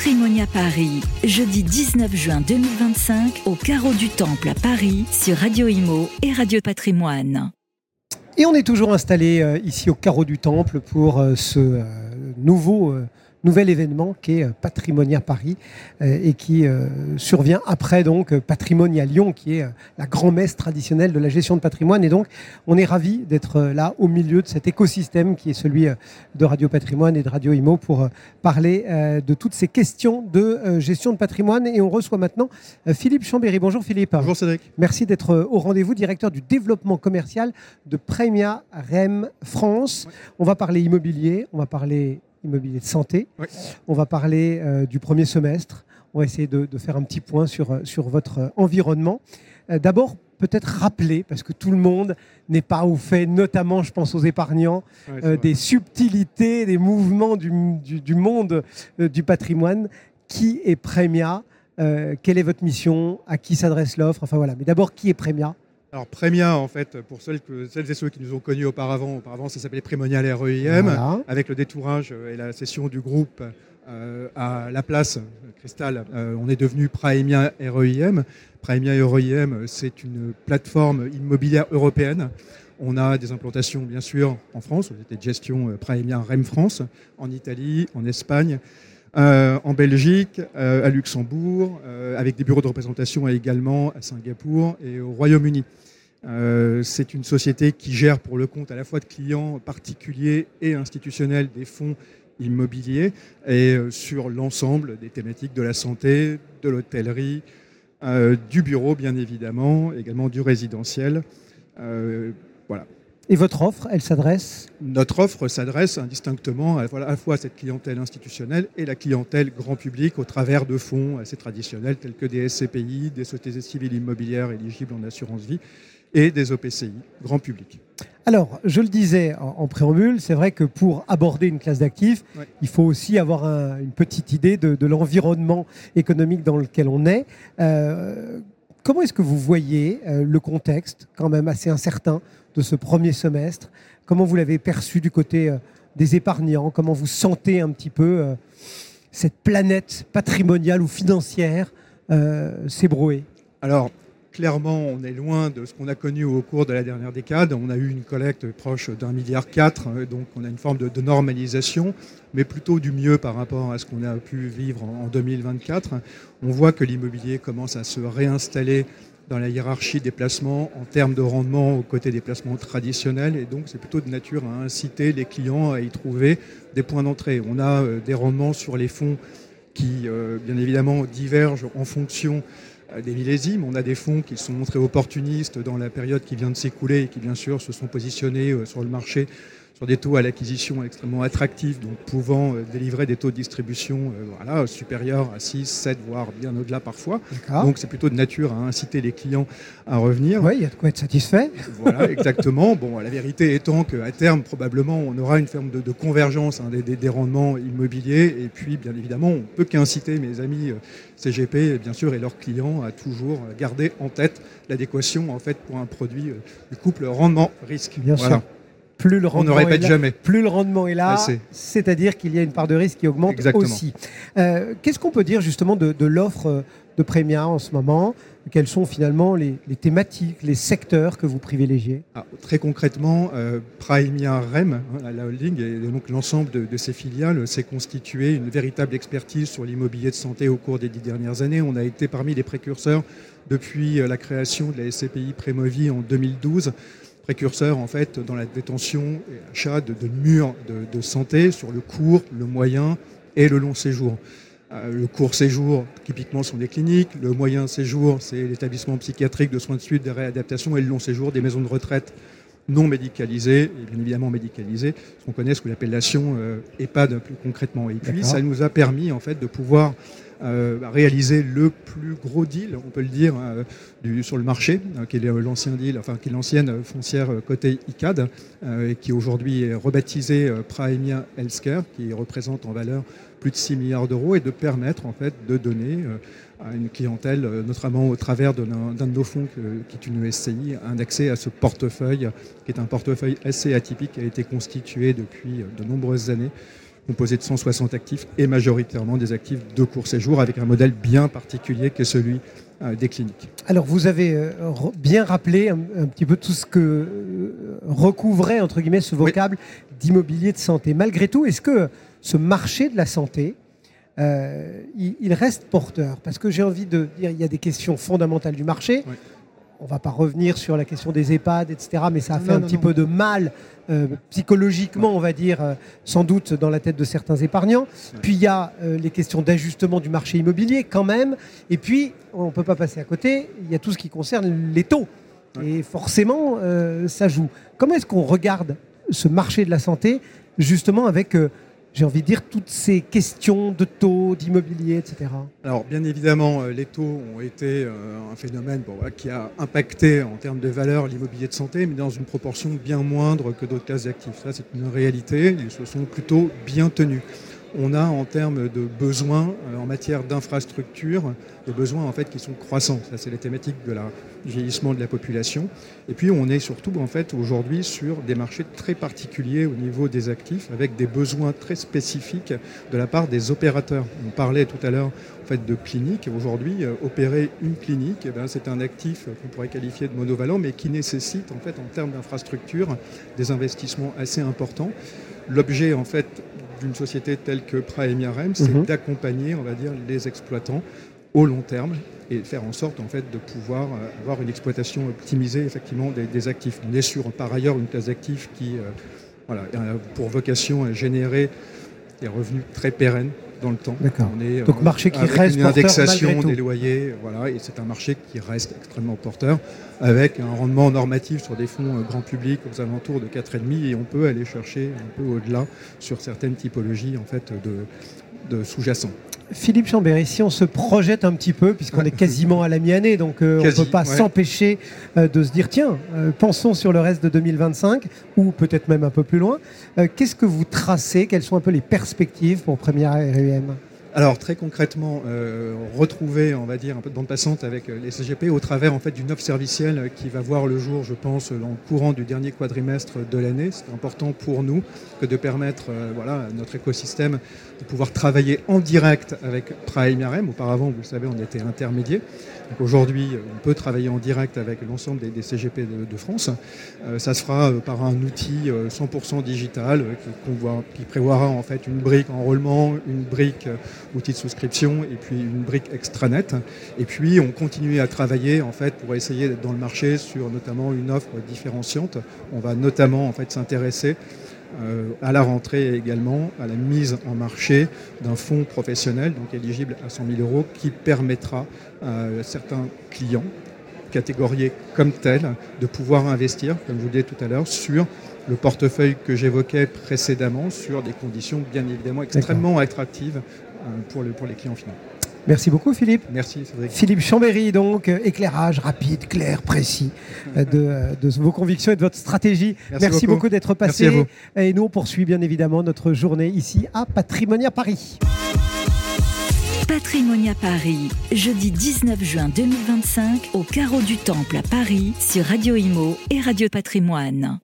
Patrimonia Paris, jeudi 19 juin 2025, au Carreau du Temple à Paris, sur Radio Imo et Radio Patrimoine. Et on est toujours installé ici au Carreau du Temple pour ce nouvel événement qui est Patrimonia Paris et qui survient après donc Patrimonia Lyon qui est la grand-messe traditionnelle de la gestion de patrimoine. Et donc on est ravis d'être là au milieu de cet écosystème qui est celui de Radio Patrimoine et de Radio Imo pour parler de toutes ces questions de gestion de patrimoine. Et on reçoit maintenant Philippe Chambéry. Bonjour Philippe. Bonjour Cédric. Merci d'être au rendez-vous, directeur du développement commercial de Praemia Rem France. Ouais. On va parler immobilier, on va parler immobilier de santé. Oui. On va parler du premier semestre. On va essayer de faire un petit point sur votre environnement. D'abord, peut-être rappeler, parce que tout le monde n'est pas au fait, notamment, je pense aux épargnants, des subtilités, des mouvements du monde du patrimoine. Qui est Praemia ? Quelle est votre mission ? À qui s'adresse l'offre ? Enfin voilà. Mais d'abord, qui est Praemia ? Alors Praemia, en fait, pour celles et ceux qui nous ont connus auparavant ça s'appelait Prémonial REIM, voilà. Avec le détourage et la cession du groupe à la place Cristal, on est devenu Praemia REIM. Praemia REIM, c'est une plateforme immobilière européenne. On a des implantations, bien sûr, en France, société de gestion Praemia Rem France, en Italie, en Espagne, en Belgique, à Luxembourg, avec des bureaux de représentation également à Singapour et au Royaume-Uni. C'est une société qui gère pour le compte à la fois de clients particuliers et institutionnels des fonds immobiliers et sur l'ensemble des thématiques de la santé, de l'hôtellerie, du bureau bien évidemment, également du résidentiel. Voilà. Et votre offre, elle s'adresse ? Notre offre s'adresse indistinctement à la fois à cette clientèle institutionnelle et la clientèle grand public au travers de fonds assez traditionnels tels que des SCPI, des sociétés civiles immobilières éligibles en assurance vie et des OPCI grand public. Alors, je le disais en préambule, c'est vrai que pour aborder une classe d'actifs, il faut aussi avoir une petite idée de l'environnement économique dans lequel on est. Comment est-ce que vous voyez le contexte quand même assez incertain de ce premier semestre ? Comment vous l'avez perçu du côté des épargnants ? Comment vous sentez un petit peu cette planète patrimoniale ou financière s'ébrouer ? Alors, clairement, on est loin de ce qu'on a connu au cours de la dernière décade. On a eu une collecte proche d'1,4 milliard, donc on a une forme de normalisation, mais plutôt du mieux par rapport à ce qu'on a pu vivre en 2024. On voit que l'immobilier commence à se réinstaller dans la hiérarchie des placements en termes de rendement aux côtés des placements traditionnels, et donc c'est plutôt de nature à inciter les clients à y trouver des points d'entrée. On a des rendements sur les fonds qui, bien évidemment, divergent en fonction des millésimes. On a des fonds qui se sont montrés opportunistes dans la période qui vient de s'écouler et qui, bien sûr, se sont positionnés sur le marché sur des taux à l'acquisition extrêmement attractifs, donc pouvant délivrer des taux de distribution supérieurs à 6, 7, voire bien au-delà parfois. D'accord. Donc c'est plutôt de nature à inciter les clients à revenir. Oui, il y a de quoi être satisfait. Voilà, exactement. Bon, la vérité étant qu'à terme, probablement, on aura une forme de convergence des rendements immobiliers. Et puis, bien évidemment, on ne peut qu'inciter mes amis CGP, bien sûr, et leurs clients à toujours garder en tête l'adéquation en fait, pour un produit du couple rendement-risque. Bien sûr. Plus le rendement, plus le rendement est là, c'est-à-dire qu'il y a une part de risque qui augmente. Exactement. Aussi. Qu'est-ce qu'on peut dire justement de l'offre de Praemia en ce moment ? Quelles sont finalement les thématiques, les secteurs que vous privilégiez ? Très concrètement, Praemia Rem, la holding et donc l'ensemble de ses filiales s'est constitué une véritable expertise sur l'immobilier de santé au cours des 10 dernières années. On a été parmi les précurseurs depuis la création de la SCPI Prémovie en 2012. Précurseur en fait dans la détention et l'achat de murs de santé sur le court, le moyen et le long séjour. Le court séjour, typiquement, sont des cliniques. Le moyen séjour, c'est l'établissement psychiatrique de soins de suite, des réadaptations. Et le long séjour, des maisons de retraite non médicalisées, et bien évidemment médicalisées. On connaît ce qu'on appelle l'appellation EHPAD plus concrètement. Et puis, ça nous a permis en fait de pouvoir réaliser le plus gros deal, on peut le dire, sur le marché, qui est l'ancien deal, qui est l'ancienne foncière côté ICAD, et qui aujourd'hui est rebaptisée Praemia Healthcare, qui représente en valeur plus de 6 milliards d'euros, et de permettre en fait de donner à une clientèle, notamment au travers d'un de nos fonds qui est une SCI, un accès à ce portefeuille, qui est un portefeuille assez atypique, qui a été constitué depuis de nombreuses années composé de 160 actifs et majoritairement des actifs de court séjour avec un modèle bien particulier qui est celui des cliniques. Alors vous avez bien rappelé un petit peu tout ce que recouvrait entre guillemets ce vocable d'immobilier de santé. Malgré tout, est-ce que ce marché de la santé, il reste porteur? Parce que j'ai envie de dire, il y a des questions fondamentales du marché. Oui. On ne va pas revenir sur la question des EHPAD, etc. Mais ça a fait un petit peu de mal psychologiquement, on va dire, sans doute dans la tête de certains épargnants. Ouais. Puis il y a les questions d'ajustement du marché immobilier quand même. Et puis, on ne peut pas passer à côté, il y a tout ce qui concerne les taux. Ouais. Et forcément, ça joue. Comment est-ce qu'on regarde ce marché de la santé, justement avec... j'ai envie de dire, toutes ces questions de taux, d'immobilier, etc. Alors, bien évidemment, les taux ont été un phénomène qui a impacté en termes de valeur l'immobilier de santé, mais dans une proportion bien moindre que d'autres classes d'actifs. Ça, c'est une réalité. Ils se sont plutôt bien tenus. On a, en termes de besoins en matière d'infrastructure, des besoins en fait qui sont croissants. Ça, c'est les thématiques du vieillissement de la population. Et puis, on est surtout en fait aujourd'hui sur des marchés très particuliers au niveau des actifs, avec des besoins très spécifiques de la part des opérateurs. On parlait tout à l'heure en fait de cliniques. Aujourd'hui, opérer une clinique, c'est un actif qu'on pourrait qualifier de monovalent, mais qui nécessite en fait en termes d'infrastructure des investissements assez importants. L'objet en fait d'une société telle que Praemia-REM, c'est d'accompagner, on va dire, les exploitants au long terme et faire en sorte en fait de pouvoir avoir une exploitation optimisée effectivement des actifs. On est sur par ailleurs une classe d'actifs qui a pour vocation à générer des revenus très pérennes dans le temps. D'accord. Donc marché qui reste une indexation des loyers, et c'est un marché qui reste extrêmement porteur, avec un rendement normatif sur des fonds grand public aux alentours de 4,5, et on peut aller chercher un peu au-delà sur certaines typologies en fait de sous-jacents. Philippe Chambéry, si on se projette un petit peu, puisqu'on est quasiment à la mi-année, donc on ne peut pas s'empêcher de se dire, tiens, pensons sur le reste de 2025, ou peut-être même un peu plus loin. Qu'est-ce que vous tracez? Quelles sont un peu les perspectives pour Praemia REM? Alors très concrètement, retrouver, on va dire, un peu de bande passante avec les CGP au travers en fait d'une offre servicielle qui va voir le jour, je pense, dans le courant du dernier quadrimestre de l'année. C'est important pour nous que de permettre à notre écosystème de pouvoir travailler en direct avec Praemia-REM. Auparavant, vous le savez, on était intermédiaire. Donc aujourd'hui, on peut travailler en direct avec l'ensemble des CGP de France. Ça se fera par un outil 100% digital qui prévoira en fait une brique enrôlement, une brique outil de souscription et puis une brique extranet. Et puis on continue à travailler en fait pour essayer d'être dans le marché sur notamment une offre différenciante. On va notamment en fait s'intéresser à la rentrée également à la mise en marché d'un fonds professionnel, donc éligible à 100 000 €, qui permettra à certains clients catégoriés comme tels de pouvoir investir, comme je vous le disais tout à l'heure, sur le portefeuille que j'évoquais précédemment, sur des conditions bien évidemment extrêmement attractives pour les clients finaux. Merci beaucoup Philippe. Merci Cédric. Philippe Chambéry, donc éclairage rapide, clair, précis de vos convictions et de votre stratégie. Merci beaucoup d'être passé. Merci à vous. Et nous on poursuit bien évidemment notre journée ici à Patrimonia Paris. Patrimonia Paris, jeudi 19 juin 2025 au Carreau du Temple à Paris sur Radio Imo et Radio Patrimoine.